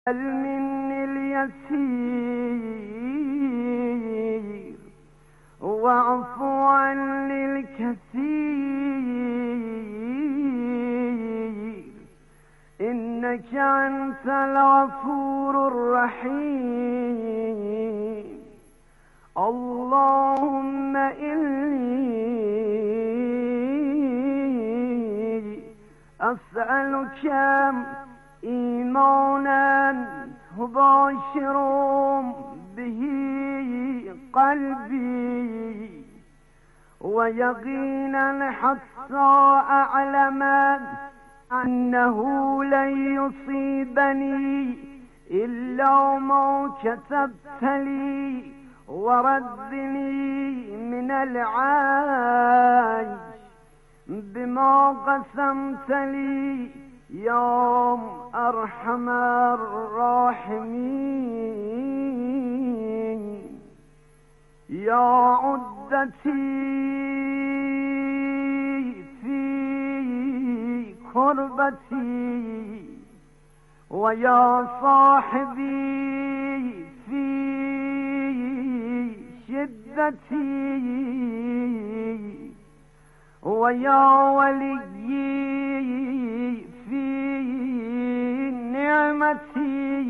المن اليسير واعف عن للكثير إنك أنت الغفور الرحيم. اللهم إني أسألك إيمانا تباشر به قلبي ويقينا حتى أعلم أنه لن يصيبني إلا ما كتبت لي وردني من العيش بما قسمت لي يا أرحم الراحمين. يا عدتي في كربتي ويا صاحبي في شدتي ويا وليي في نعمتي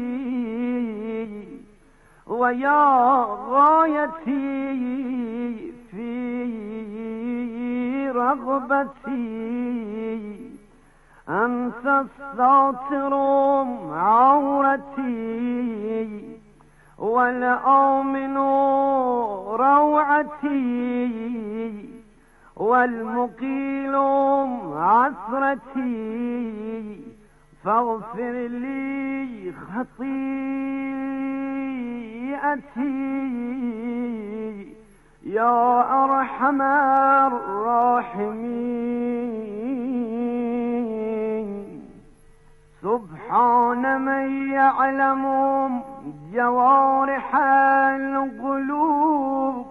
ويا غايتي في رغبتي أنت الساتر عورتي والآمن روعتي والمقيل عثرتي فاغفر لي خطيئتي يا أرحم الراحمين. سبحان من يعلم جوارح القلوب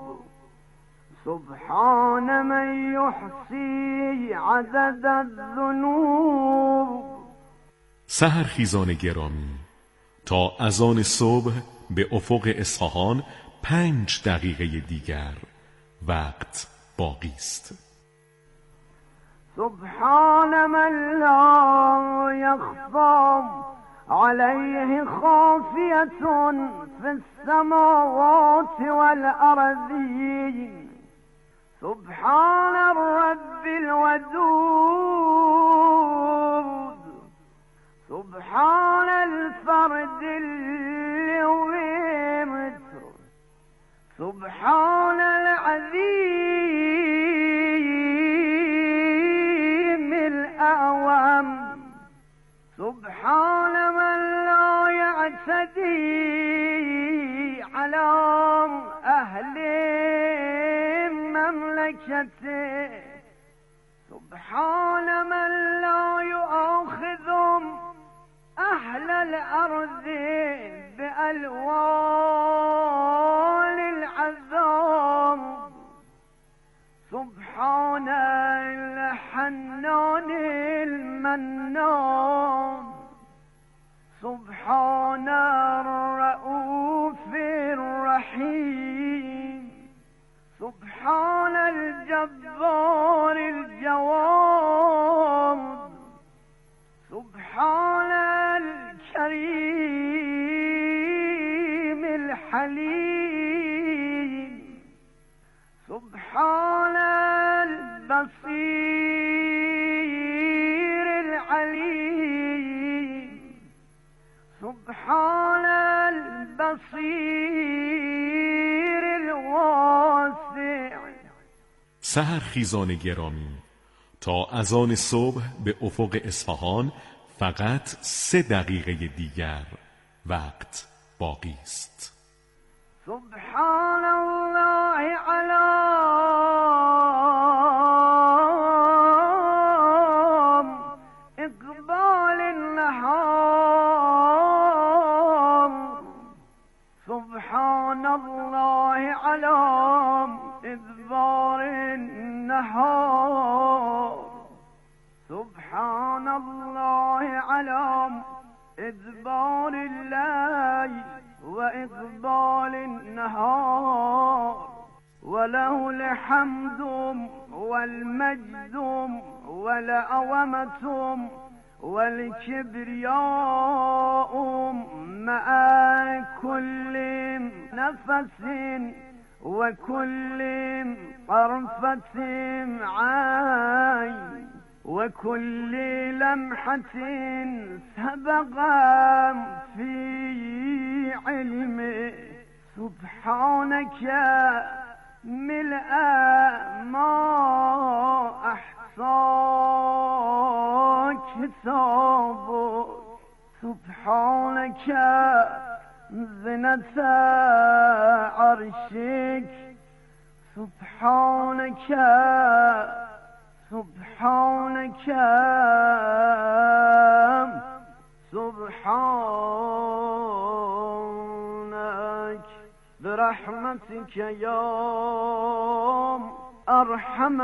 سبحان من يحصي عدد الذنوب. سحرخیزان گرامی، تا اذان صبح به افق اصفهان 5 دقیقه دیگر وقت باقی است. سبحان من لا يخفى عليه خافية في السماوات والأرضين. سبحان الرب الودود. سبحان الفرد الومتر. سبحان العظيم الأعوام. سبحان من لا يعتدي على أهل مملكته. سبحان من لا يؤاخذ أهل الأرض بألوان العذاب. سبحان الحنان المنان. سبحان الرؤوف الرحيم. سبحان الجبار الجواد. سبحان الكريم الحليم. سبحان البصير العليم. سبحان البصير الواسع. سحرخیزان گرامی، تا اذان صبح به افق اصفهان فقط 3 دقیقه دیگر وقت باقی است. سبحان الله علی اقبال النهار. سبحان الله علی ادبار النهار. سبحان الله علی ادبار الليل. وله الحمد والمجد والعظمة والكبرياء مع كل نفس وكل طرفة عين وكل لمحة سبق في علمه سبحانك ملء ما أحصى كتابك سبحانك زنة عرشك سبحانك سبحانك سبحانك برحمتك يا ارحم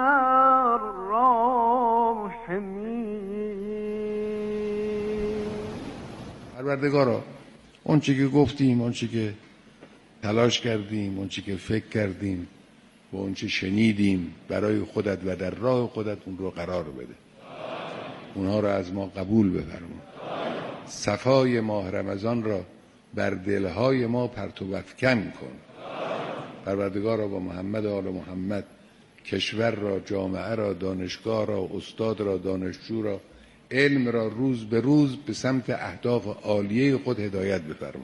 الراحمین. پروردگارا اون چی که گفتیم، اون چی که تلاش کردیم، اون چی که فکر کردیم و اون چی شنیدیم برای خودت و در راه خودت اون رو قرار بده. اونها رو از ما قبول بفرما. صفای ماه رمضان را بر دلهای ما پرتو افکن کن. پروردگارا با محمد و آل محمد کشور را، جامعه را، دانشگاه را، استاد را، دانشجو را، علم را روز به روز به سمت اهداف عالیه خود هدایت بفرما.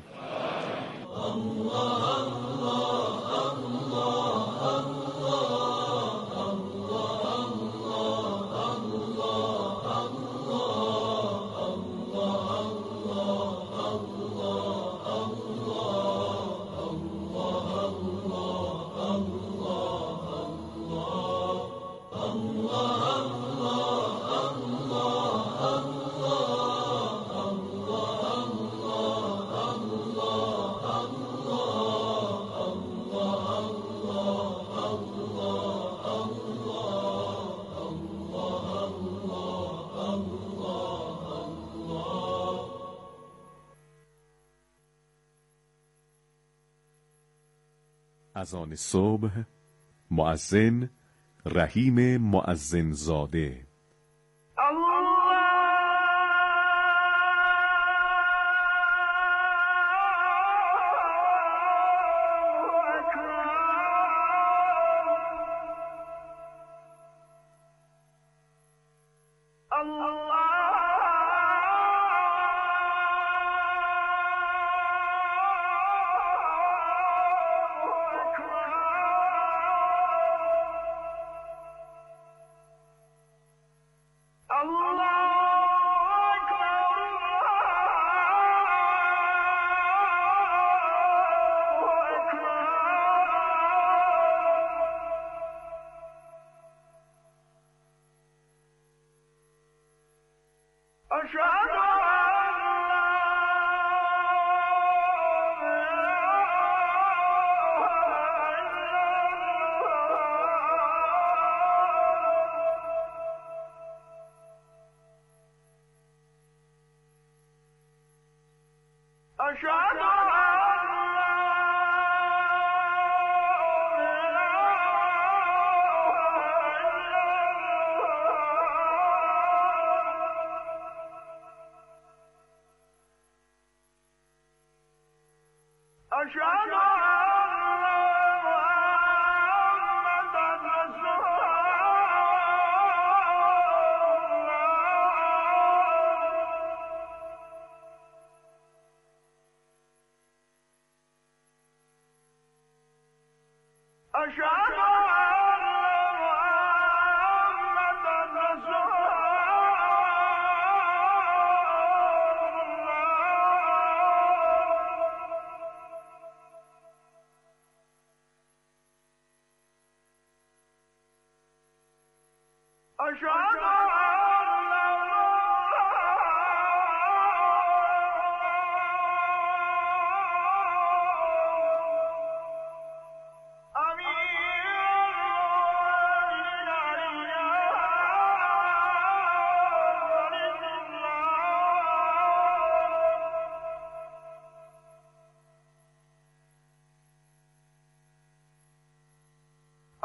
اذان صبح، مؤذن رحیم مؤذن زاده.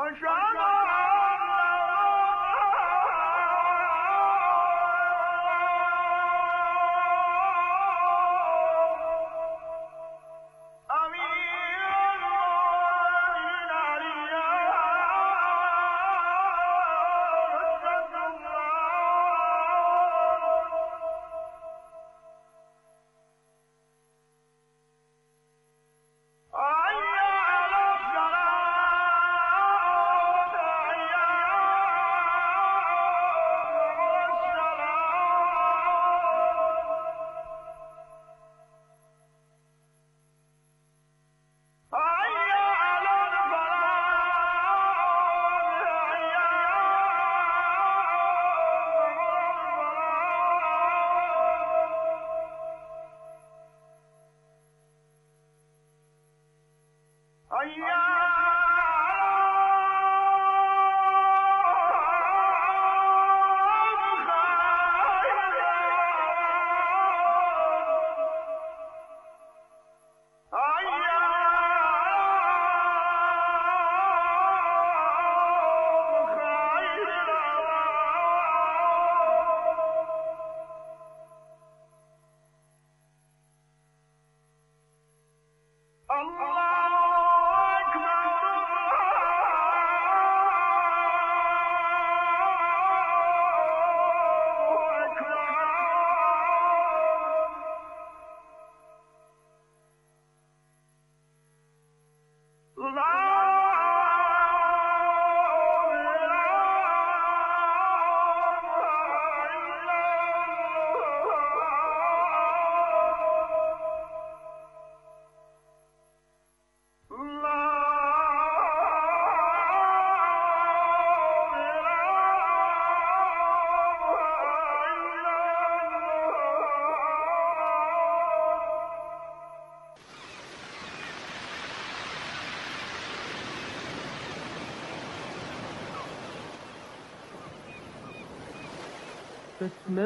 بسم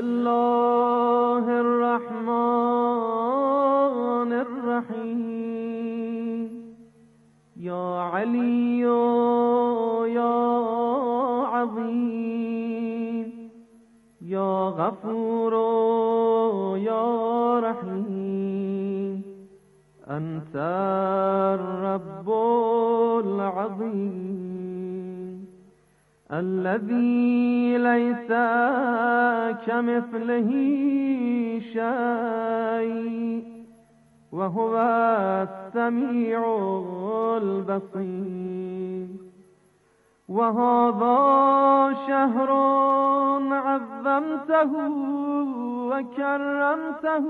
الله الرحمن الرحيم يا علي يا عظيم يا غفور يا رحيم أنت الرب العظيم الذي ليس كمثله شيء وهو السميع البصير وهذا شهر عظمته وكرمته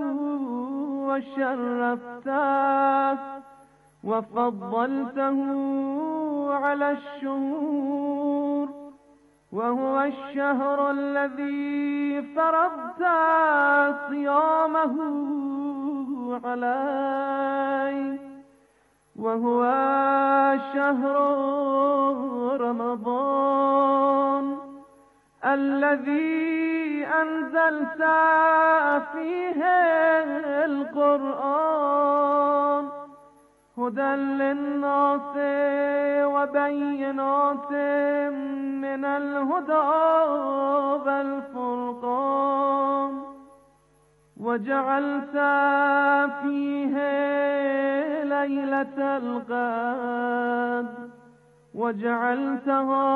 وشرفته وفضلته على الشهور وهو الشهر الذي فرضت صيامه عليه وهو شهر رمضان الذي أنزلت فيه القرآن هدى للناس وبينات من الهدى والفرقان وجعلت فيه ليلة القدر وجعلتها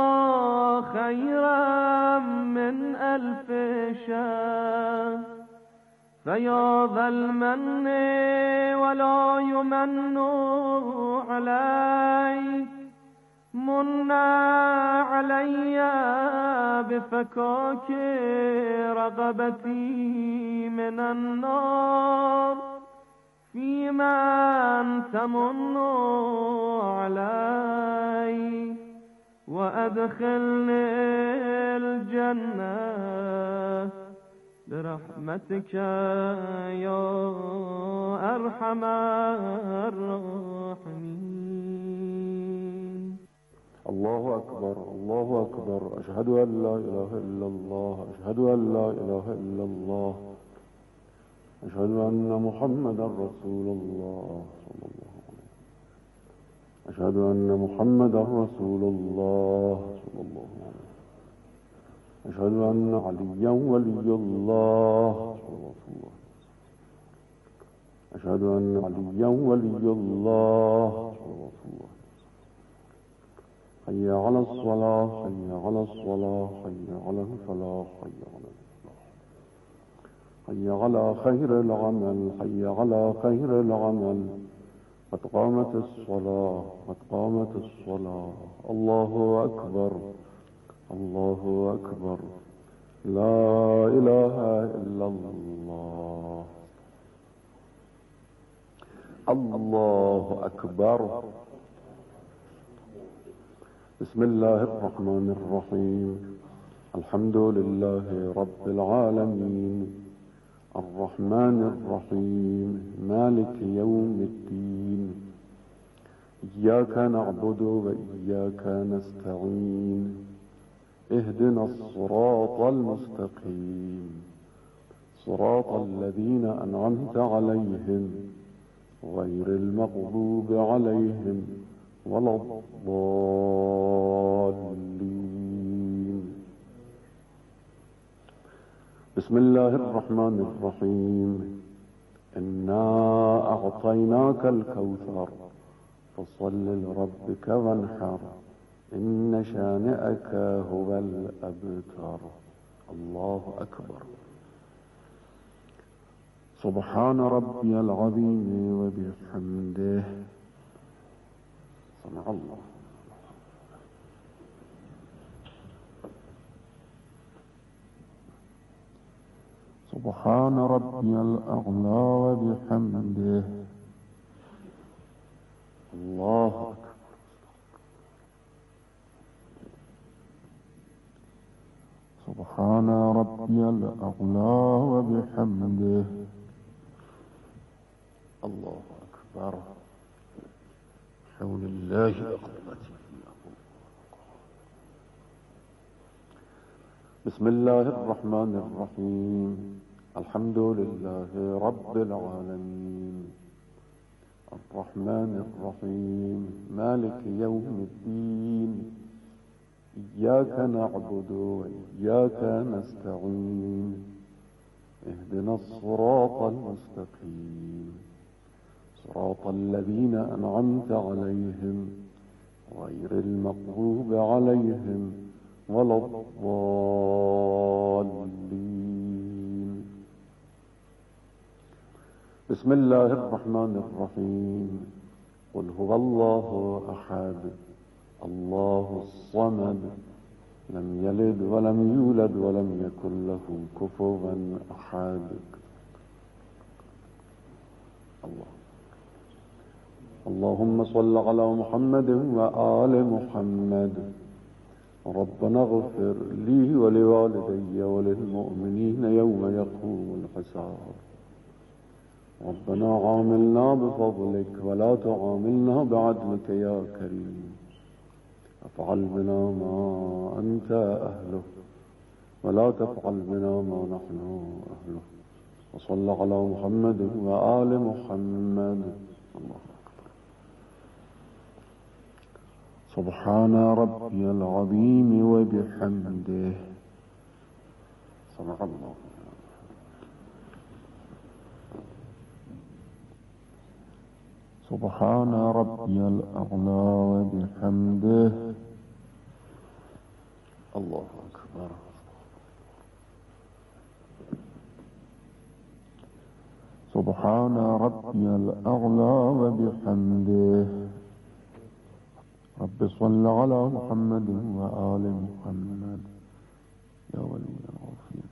خيرا من 1000 شهر فيا ذا المن ولا يمن عليك من علي بفكاك رغبتي من النار فيمن تمن علي وأدخلني الجنة برحمتك يا أرحم الراحمين. الله أكبر الله أكبر أشهد أن لا إله إلا الله أشهد أن لا إله إلا الله أشهد أن محمدا رسول الله صلى الله عليه وسلم أشهد أشهد أن محمدا رسول الله صلى الله عليه وسلم. أشهد أن عليا ولي الله صلى الله عليه وسلم. أشهد أن عليا ولي الله صلى الله عليه وسلم. حي على الصلاة حي على الصلاة حي على الفلاح حي على الفلاح حي على خير العمل حي على خير العمل. قد قامت الصلاة قد قامت الصلاة. الله أكبر الله أكبر. لا إله إلا الله. الله أكبر. بسم الله الرحمن الرحيم. الحمد لله رب العالمين الرحمن الرحيم مالك يوم الدين. إياك نعبد وإياك نستعين. اهدنا الصراط المستقيم صراط الذين أنعمت عليهم غير المغضوب عليهم ولا الضالين. بسم الله الرحمن الرحيم. إنا أعطيناك الكوثر فصل لربك وانحر إن شانئك هو الأبتر. الله أكبر. سبحان ربي العظيم وبحمده. سمع الله. سبحان ربي الأعلى وبحمده. الله أكبر. سبحان ربي الأعلى وبحمده. الله أكبر. حول الله أقوته. بسم الله الرحمن الرحيم. الحمد لله رب العالمين الرحمن الرحيم مالك يوم الدين. إياك نعبد وإياك نستعين. اهدنا الصراط المستقيم صراط الذين أنعمت عليهم غير المغضوب عليهم ولا الضالين. بسم الله الرحمن الرحيم. قل هو الله أحد الله الصمد لم يلد ولم يولد ولم يكن له كفوا أحد. الله. اللهم صل على محمد وآل محمد. ربنا اغفر لي ولوالدي وللمؤمنين يوم يقوم الحساب. ربنا عاملنا بفضلك ولا تعاملنا بعدلك يا كريم. افعل بنا ما أنت أهله ولا تفعل بنا ما نحن أهله. وصل على محمد وآل محمد. الله أكبر. سبحان ربي العظيم وبحمده. سمع الله. سبحان ربي الأعلى وبحمده. الله أكبر. سبحان ربي الأعلى وبحمده. رب صل على محمد وآل محمد يا ولي العافية.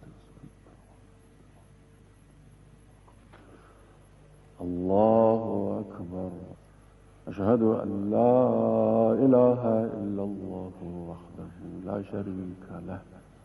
الله أكبر. أشهد أن لا إله إلا الله وحده لا شريك له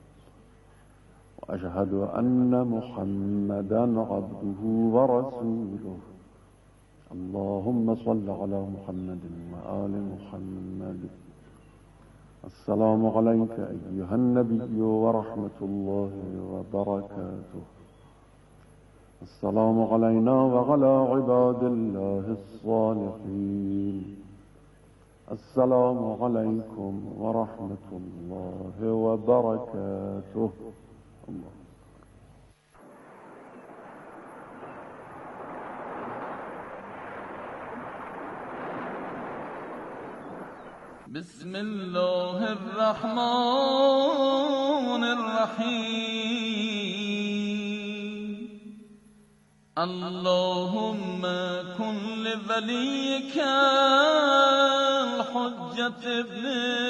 وأشهد أن محمدا عبده ورسوله. اللهم صل على محمد وآل محمد. السلام عليك أيها النبي ورحمة الله وبركاته. السلام علينا وعلى عباد الله الصالحين. السلام عليكم ورحمة الله وبركاته. الله. بسم الله الرحمن الرحيم. اللهم كن لوليك الحجة ابن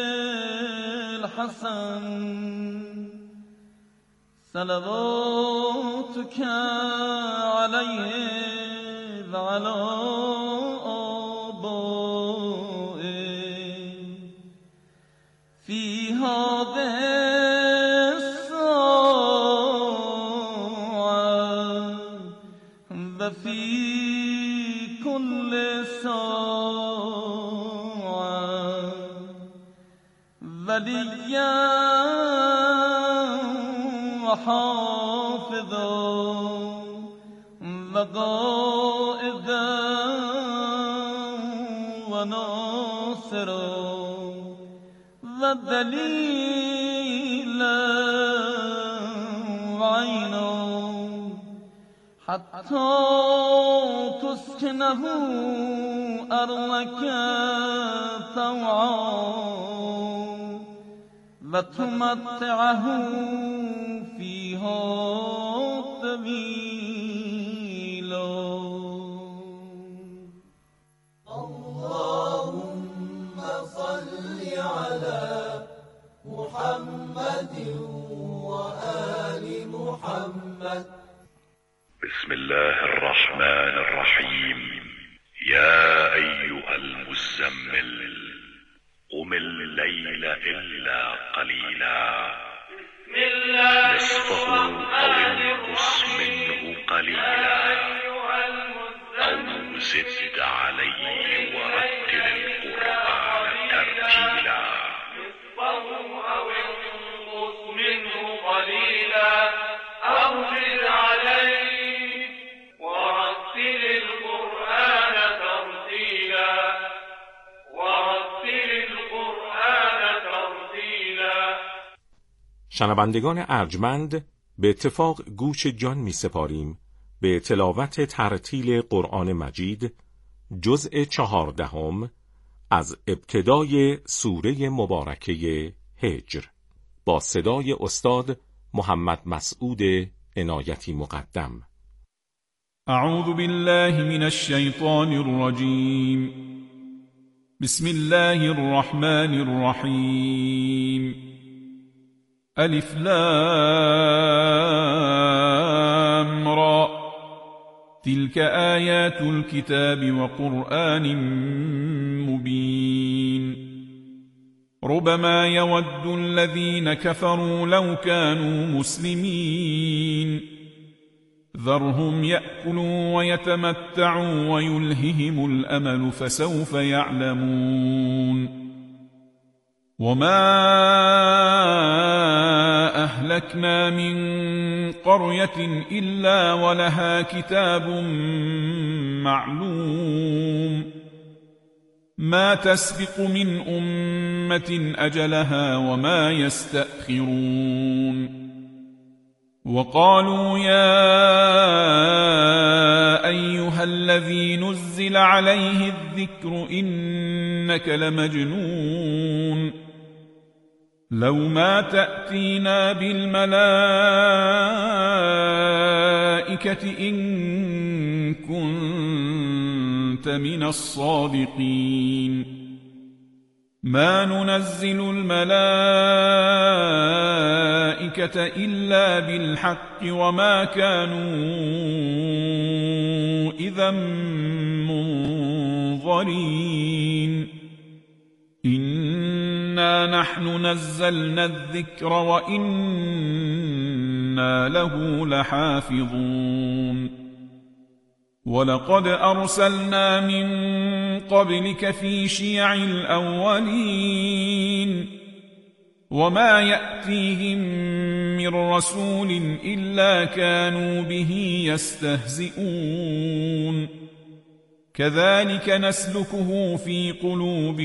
الحسن صلواتك عليه وعلى آبائه في هذه الساعة وفي كل ساعة وليا وحافظا وقائدا وناصرا ودليلا وعينا حتى تسكنه أرضك طوعا وتمتعه فيها طويلا. اللهم صل على محمد وآل محمد. بسم الله الرحمن الرحيم. يا أيها المزمل قم الليل إلا قليلا نصفه أو انقص منه قليلا أو زد عليه ورتل القرآن ترتيلا. نصفه أو انقص منه قليلا أو زد عليه ورتل القرآن ترتيلا. شنوندگان ارجمند، به اتفاق گوش جان می سپاریم به تلاوت ترتیل قرآن مجید جزء 14 از ابتدای سوره مبارکه هجر با صدای استاد محمد مسعود عنایتی مقدم. اعوذ بالله من الشیطان الرجیم. بسم الله الرحمن الرحیم. الف لام را تلك آیات الكتاب وقرآن مبین. ربما يود الذين كفروا لو كانوا مسلمين. ذرهم يأكلوا ويتمتعوا ويلههم الأمل فسوف يعلمون. وما أهلكنا من قرية إلا ولها كتاب معلوم. ما تسبق من أمة أجلها وما يستأخرون. وقالوا يا أيها الذي نزل عليه الذكر إنك لمجنون. لو ما تأتينا بالملائكة إن كنت من الصادقين. ما ننزل الملائكة إلا بالحق وما كانوا إذا منظرين. إنا نحن نزلنا الذكر وإنا له لحافظون. ولقد أرسلنا من قبلك في شيع الأولين. وما يأتيهم من رسول إلا كانوا به يستهزئون. كذلك نسلكه في قلوب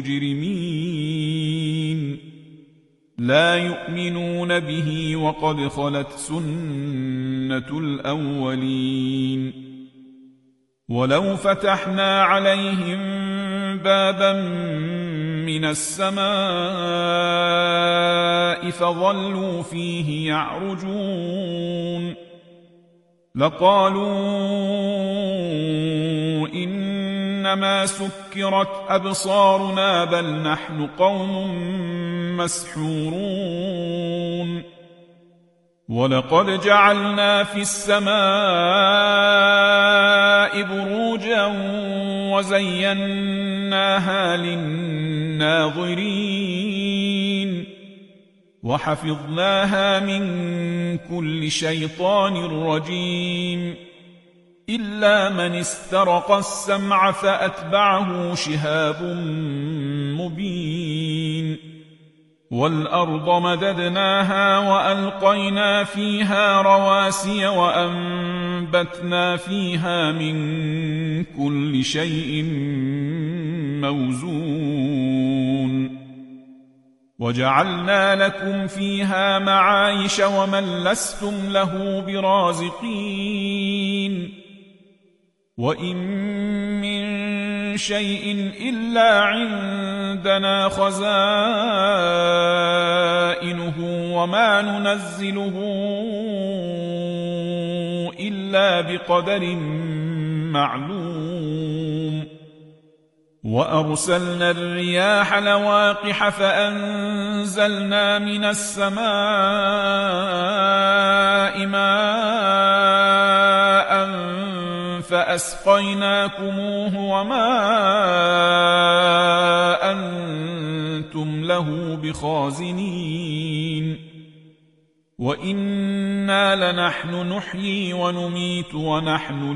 المجرمين لا يؤمنون به وقد خلت سنة الأولين ولو فتحنا عليهم بابا من السماء فظلوا فيه يعرجون لقالوا إنما سكرت أبصارنا بل نحن قوم مسحورون ولقد جعلنا في السماء بروجا وزيناها للناظرين وحفظناها من كل شيطان رجيم إلا من استرق السمع فأتبعه شهاب مبين والأرض مددناها وألقينا فيها رواسي وأنبتنا فيها من كل شيء موزون وجعلنا لكم فيها معايش ومن لستم له برازقين وإن من شيء إلا عندنا خزائنه وما ننزله إلا بقدر معلوم وأرسلنا الرياح لواقح فأنزلنا من السماء ماء فأسقيناكموه وما أنتم له بخازنين وإنا لنحن نحيي ونميت ونحن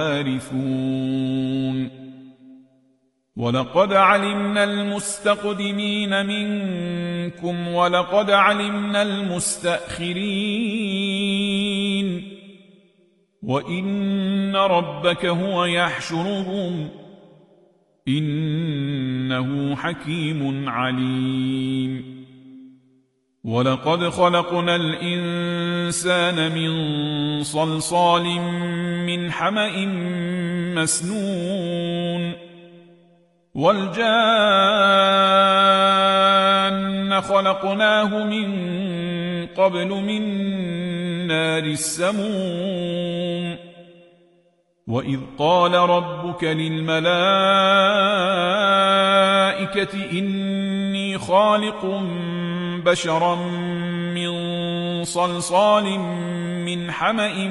الوارثون ولقد علمنا المستقدمين منكم ولقد علمنا المستأخرين وإن ربك هو يحشرهم إنه حكيم عليم ولقد خلقنا الإنسان من صلصال من حمأ مسنون والجان خلقناه من قبل من نار السموم وإذ قال ربك للملائكة إني خالق بشرا من صلصال من حمأ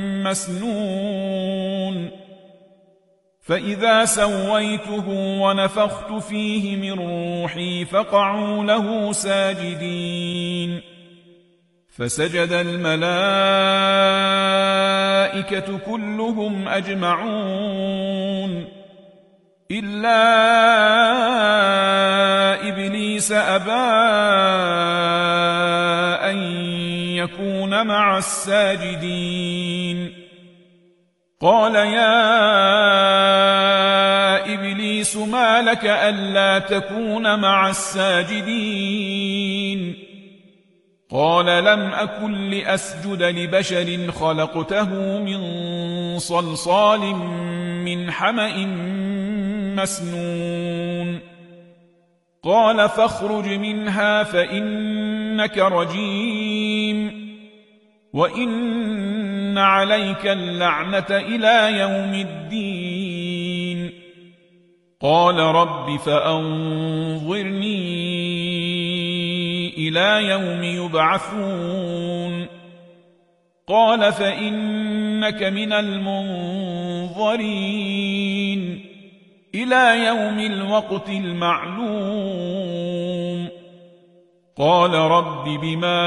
مسنون فإذا سويته ونفخت فيه من روحي فقعوا له ساجدين فسجد الملائكة كلهم أجمعون إلا إبليس أبى أن يكون مع الساجدين قال يا إبليس ما لك ألا تكون مع الساجدين قال لم أكن لأسجد لبشر خلقته من صلصال من حمأ مسنون قال فاخرج منها فإنك رجيم وإن عليك اللعنة إلى يوم الدين قال رب فأنظرني إلى يوم يبعثون قال فإنك من المنظرين إلى يوم الوقت المعلوم قال رب بما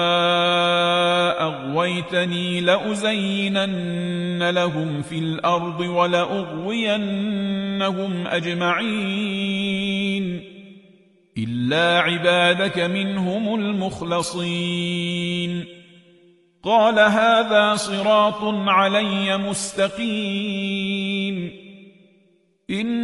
أغويتني لأزينن لهم في الأرض ولأغوينهم أجمعين إلا عبادك منهم المخلصين قال هذا صراط علي مستقيم إن